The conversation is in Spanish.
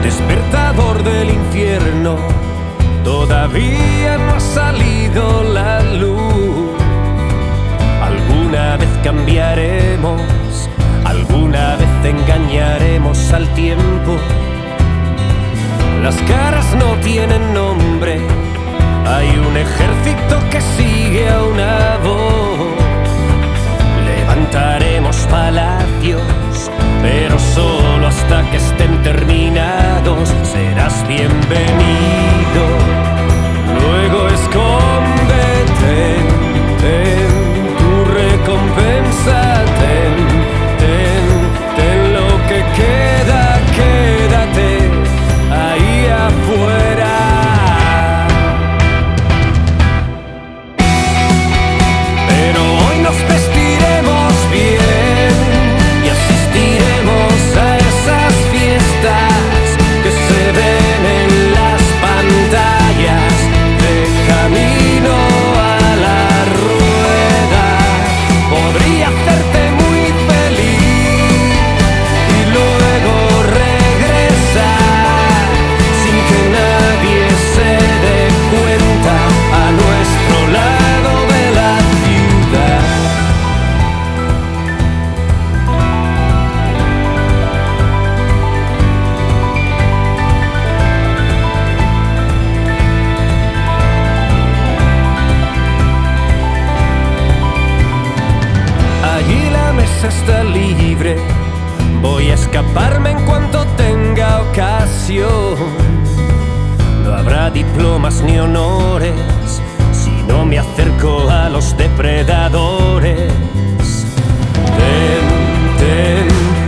Despertador del infierno, todavía no ha salido la luz. Alguna vez cambiaremos, alguna vez engañaremos al tiempo. Las caras no tienen nombre, hay un ejército que sigue a una voz. Levantaremos palacios, pero solo hasta que estén terminados. Serás bienvenido, luego escóndete, ten tu recompensa, ten lo que queda, quédate ahí afuera. Pero hoy nos vestiremos bien y asistiremos a esas fiestas que se ven en las pantallas de Camino a la Rueda. Podría hacerte muy feliz y luego regresar sin que nadie se dé cuenta a nuestro lado de la ciudad. Allí la mesa está libre, voy a escaparme en cuanto tenga ocasión. No habrá diplomas ni honores si no me acerco a los depredadores. Ten